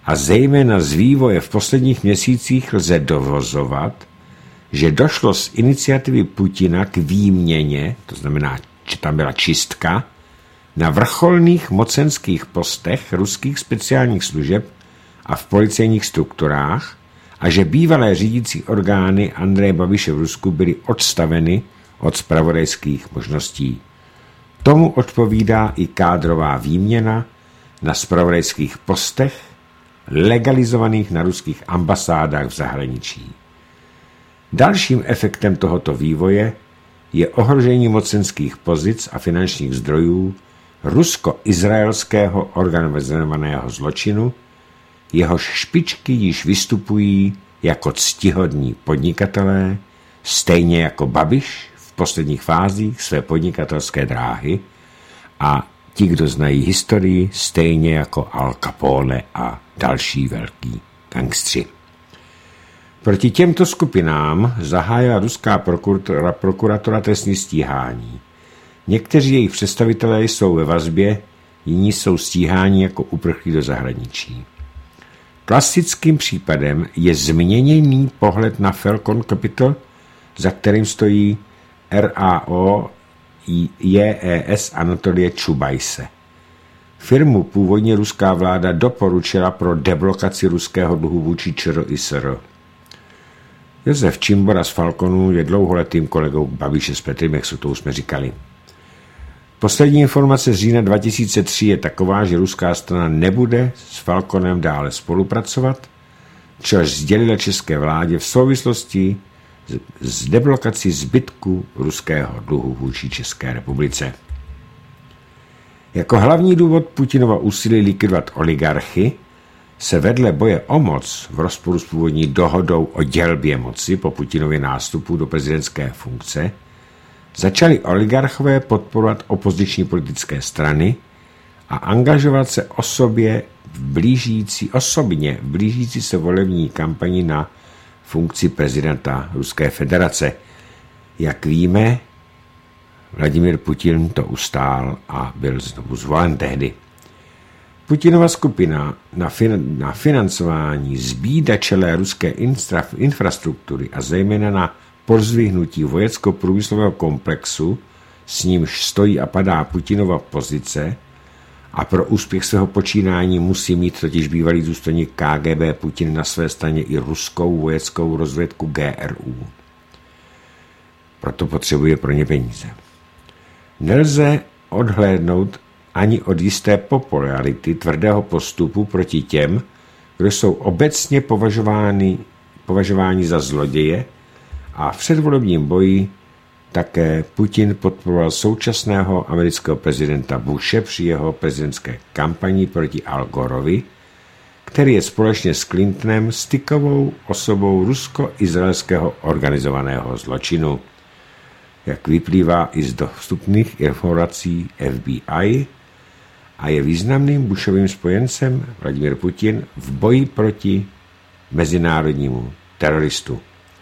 a zejména z vývoje v posledních měsících lze dovozovat, že došlo z iniciativy Putina k výměně, to znamená, že tam byla čistka, na vrcholných mocenských postech ruských speciálních služeb a v policejních strukturách a že bývalé řídící orgány Andreje Babiše v Rusku byly odstaveny od zpravodajských možností. Tomu odpovídá i kádrová výměna na zpravodajských postech legalizovaných na ruských ambasádách v zahraničí. Dalším efektem tohoto vývoje je ohrožení mocenských pozic a finančních zdrojů rusko-izraelského organizovaného zločinu, jehož špičky již vystupují jako ctihodní podnikatelé, stejně jako Babiš v posledních fázích své podnikatelské dráhy a ti, kdo znají historii, stejně jako Al Capone a další velký gangstři. Proti těmto skupinám zahájila ruská prokuratura trestní stíhání. Někteří jejich představitelé jsou ve vazbě, jiní jsou stíháni jako uprchlí do zahraničí. Klasickým případem je změněný pohled na Falcon Capital, za kterým stojí RAO JES Anatolie Čubajse. Firmu původně ruská vláda doporučila pro deblokaci ruského dluhu vůči ČR i SR. Josef Čimbora z Falconu je dlouholetým kolegou Babiše s Petrem, jak to už jsme říkali. Poslední informace z října 2003 je taková, že ruská strana nebude s Falconem dále spolupracovat, což sdělila české vládě v souvislosti s deblokací zbytku ruského dluhu vůči České republice. Jako hlavní důvod Putinova úsilí likvidovat oligarchy se vedle boje o moc v rozporu s původní dohodou o dělbě moci po Putinově nástupu do prezidentské funkce začali oligarchové podporovat opoziční politické strany a angažovat se osobně v blížící se volební kampani na funkci prezidenta Ruské federace. Jak víme, Vladimír Putin to ustál a byl znovu zvolen tehdy. Putinova skupina na financování zbídačelé ruské infrastruktury a zejména na pozdvihnutí vojecko-průmyslového komplexu, s nímž stojí a padá Putinova pozice a pro úspěch svého počínání musí mít totiž bývalý důstojník KGB Putin na své straně i ruskou vojeckou rozvědku GRU. Proto potřebuje pro ně peníze. Nelze odhlédnout ani od jisté popularity tvrdého postupu proti těm, kdo jsou obecně považováni za zloděje a v předvolebním boji také Putin podporoval současného amerického prezidenta Bushe při jeho prezidentské kampani proti Al Gorovi, který je společně s Clintonem stykovou osobou rusko-izraelského organizovaného zločinu. Jak vyplývá i z dostupných informací FBI, a je významným Bushovým spojencem Vladimír Putin v boji proti mezinárodnímu teroristu.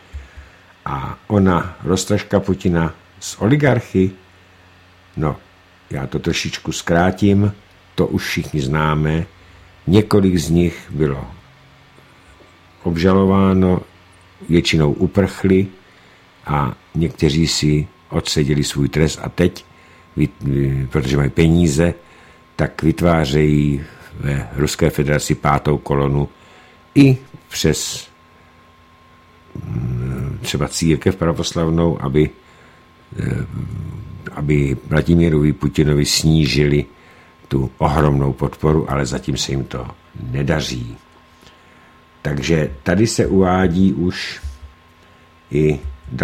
A ona roztažka Putina z oligarchy, no, já to trošičku zkrátím, to už všichni známe, několik z nich bylo obžalováno, většinou uprchli a někteří si odseděli svůj trest a teď, protože mají peníze, tak vytvářejí ve Ruské federaci pátou kolonu i přes třeba církev pravoslavnou, aby Vladimírovi Putinovi snížili tu ohromnou podporu, ale zatím se jim to nedaří. Takže tady se uvádí už i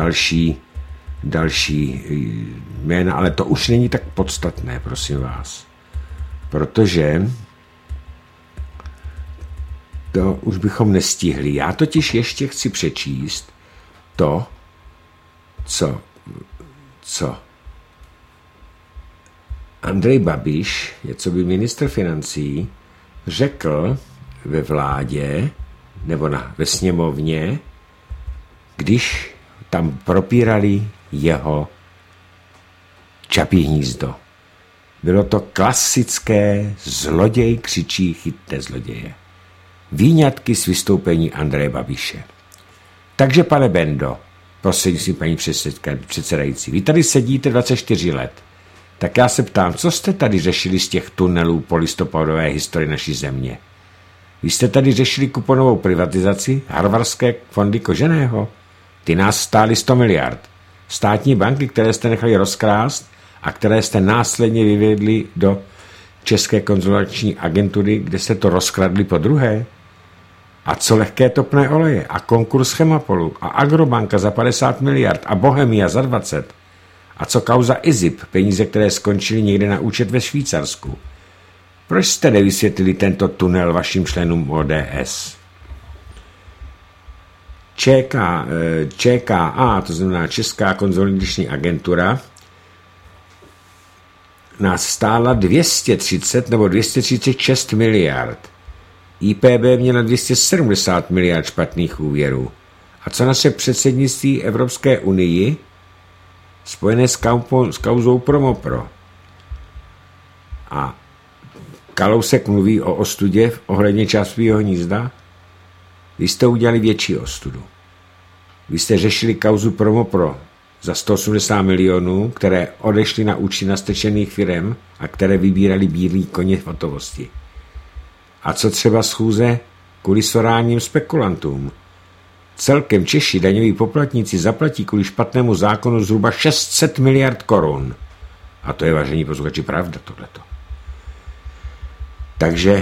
další jména, ale to už není tak podstatné, prosím vás. Protože to už bychom nestihli. Já totiž ještě chci přečíst to, co Andrej Babiš, co by ministr financí, řekl ve vládě nebo ve sněmovně, když tam propírali jeho Čapí hnízdo. Bylo to klasické zloděj křičí chyťte zloděje. výňatky z vystoupení Andreje Babiše. Takže pane Bendo, prostřednictvím paní předsedající, vy tady sedíte 24 let, tak já se ptám, co jste tady řešili z těch tunelů po listopadové historii naší země? Vy jste tady řešili kuponovou privatizaci, harvardské fondy Koženého? Ty nás stály 100 miliard. Státní banky, které jste nechali rozkrást a které jste následně vyvedli do České konzultační agentury, kde se to rozkradli po druhé. A co lehké topné oleje a konkurs Chemapolu a Agrobanka za 50 miliard a Bohemia za 20. A co kauza IZIP, peníze, které skončily někde na účet ve Švýcarsku. Proč jste nevysvětlili tento tunel vašim členům ODS? ČKA, to znamená Česká konzolidační agentura, nás stála 230 nebo 236 miliard. IPB měla 270 miliard špatných úvěrů. A co naše předsednictví Evropské unii? Spojené s kauzou Promopro. A Kalousek mluví o ostudě ohledně Čapího hnízda. Vy jste udělali větší ostudu. Vy jste řešili kauzu Promopro za 180 milionů, které odešly na účty nastečených firem a které vybírali bílý koně v hotovosti. A co třeba schůze kvůli soránním spekulantům? Celkem Češi daňoví poplatníci zaplatí kvůli špatnému zákonu zhruba 600 miliard korun. A to je, vážení posluchači, pravda tohleto. Takže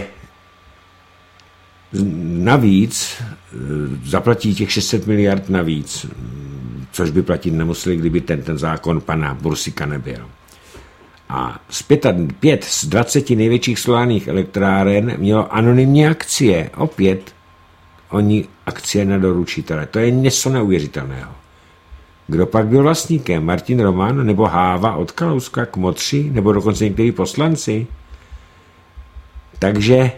navíc zaplatí těch 600 miliard navíc, což by platit nemuseli, kdyby ten zákon pana Bursika nebyl. A z 5 z 20 největších solárních elektráren mělo anonymní akcie. Opět oni akcie na doručitele. To je něco neuvěřitelného. Kdo pak byl vlastníkem? Martin Roman nebo Háva od Kalouska, Kmotři nebo dokonce někteří poslanci? Takže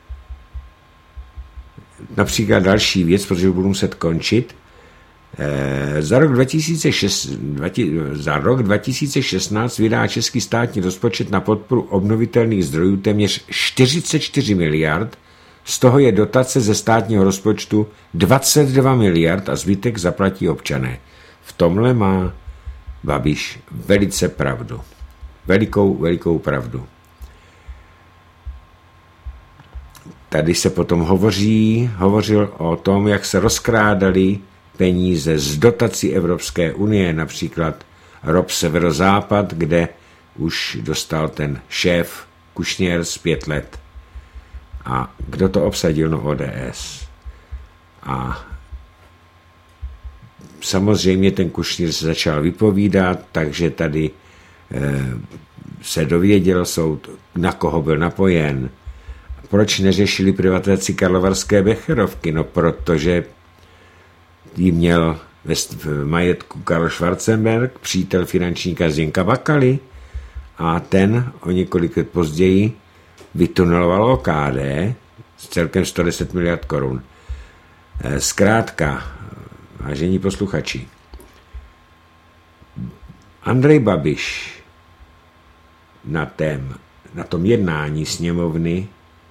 například další věc, protože budu muset končit. Za rok 2016 vydá český státní rozpočet na podporu obnovitelných zdrojů téměř 44 miliard, z toho je dotace ze státního rozpočtu 22 miliard a zbytek zaplatí občané. V tomhle má Babiš velice pravdu. Velikou pravdu. Tady se potom hovořil o tom, jak se rozkrádali peníze z dotací Evropské unie, například ROP Severozápad, kde už dostal ten šéf Kušněr z 5 let. A kdo to obsadil? No ODS. A samozřejmě ten Kušněr se začal vypovídat, takže tady se dověděl soud, na koho byl napojen. Proč neřešili privatizaci Karlovarské Becherovky? No protože ji měl v majetku Karl Schwarzenberg, přítel finančníka Zdenka Bakaly, a ten o několik let později vytuneloval OKD s celkem 110 miliard korun. Zkrátka, vážení posluchači, Andrej Babiš na tom jednání sněmovny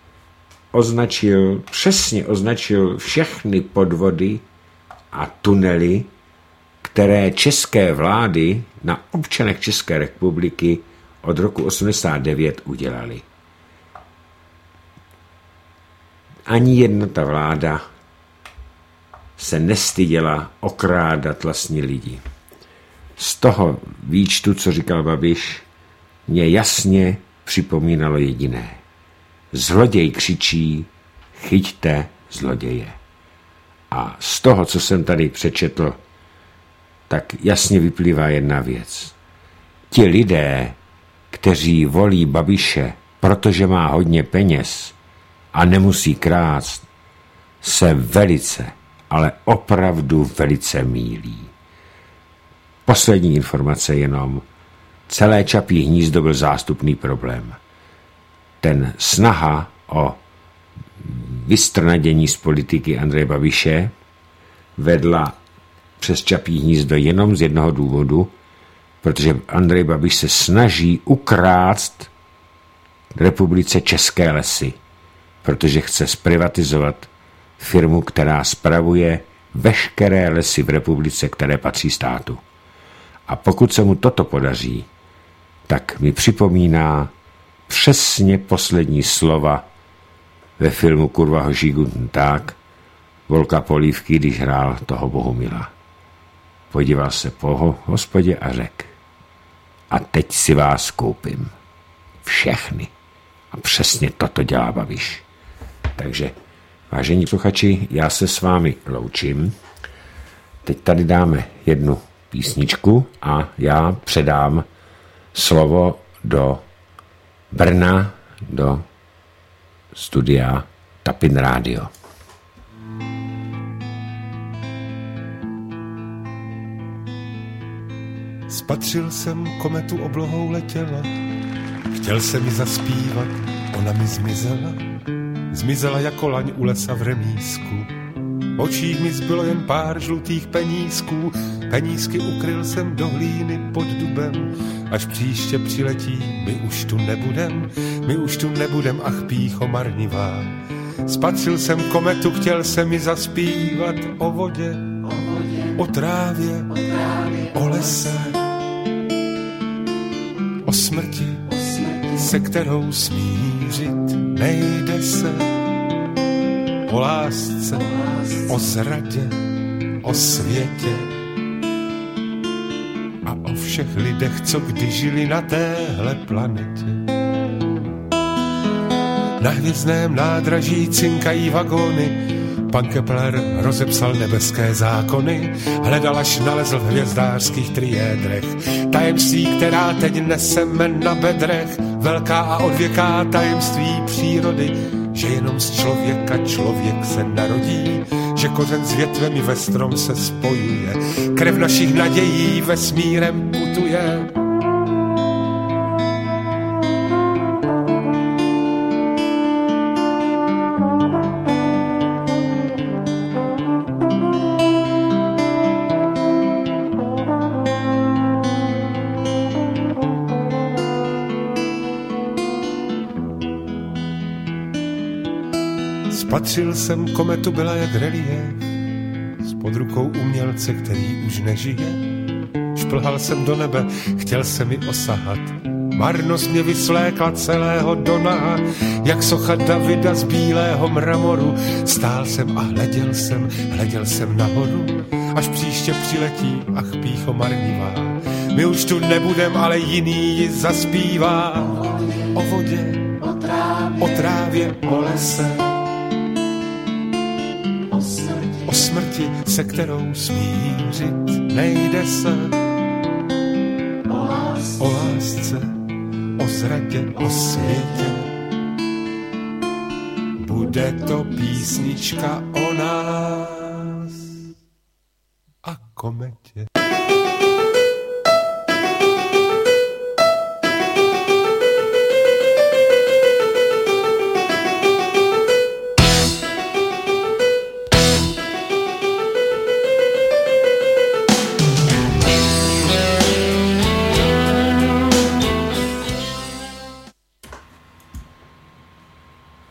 přesně označil všechny podvody a tunely, které české vlády na občanech České republiky od roku 1989 udělali. Ani jedna ta vláda se nestyděla okrádat vlastní lidi. Z toho výčtu, co říkal Babiš, mě jasně připomínalo jediné. Zloděj křičí, chyťte zloděje. A z toho, co jsem tady přečetl, tak jasně vyplývá jedna věc. Ti lidé, kteří volí Babiše, protože má hodně peněz a nemusí krást, se velice, ale opravdu velice mýlí. Poslední informace jenom. Celé Čapí hnízdo byl zástupný problém. Ten snaha o vystrnadění z politiky Andreje Babiše vedla přes Čapí hnízdo jenom z jednoho důvodu, protože Andrej Babiš se snaží ukrást republice české lesy, protože chce zprivatizovat firmu, která spravuje veškeré lesy v republice, které patří státu. A pokud se mu toto podaří, tak mi připomíná přesně poslední slova ve filmu Kurva hoří guten Tag Volka Polívky, když hrál toho Bohumila. Podíval se po hospodě a řekl: a teď si vás koupím. Všechny. A přesně toto dělá Babiš. Takže, vážení posluchači, já se s vámi loučím. Teď tady dáme jednu písničku a já předám slovo do Brna, do studia Tapin Radio. Spatřil jsem kometu, oblohou letěla, chtěl jsem ji zaspívat, ona mi zmizela. Zmizela jako laň u lesa v remísku, v očích mi zbylo jen pár žlutých penízků. Penízky ukryl jsem do hlíny pod dubem, až příště přiletí, my už tu nebudem, ach pýcho marnivá. Spatřil jsem kometu, chtěl jsem ji zaspívat o vodě, o trávě, o lese, o smrti, se kterou smířit nejde se, o lásce, o zradě, o světě a o všech lidech, co kdy žili na téhle planetě. Na hvězdném nádraží cinkají vagóny, pan Kepler rozepsal nebeské zákony, hledal, až nalezl v hvězdářských triédrech tajemství, která teď neseme na bedrech, velká a odvěká tajemství přírody, že jenom z člověka člověk se narodí, že kořen s větvemi ve strom se spojuje, krev našich nadějí vesmírem putuje. Spatřil jsem kometu, byla jak reliéf, spod rukou umělce, který už nežije. Šplhal jsem do nebe, chtěl jsem ji osahat, marnost mě vysvlékla celého do naha, jak socha Davida z bílého mramoru. Stál jsem a hleděl jsem nahoru, až příště přiletí, ach pýcho marnivá. My už tu nebudem, ale jiný ji zaspívá. O vodě, o trávě, o lese, o smrti, se kterou smířit nejde se, o lásce, o zradě, o světě. Bude to písnička o nás a kometě.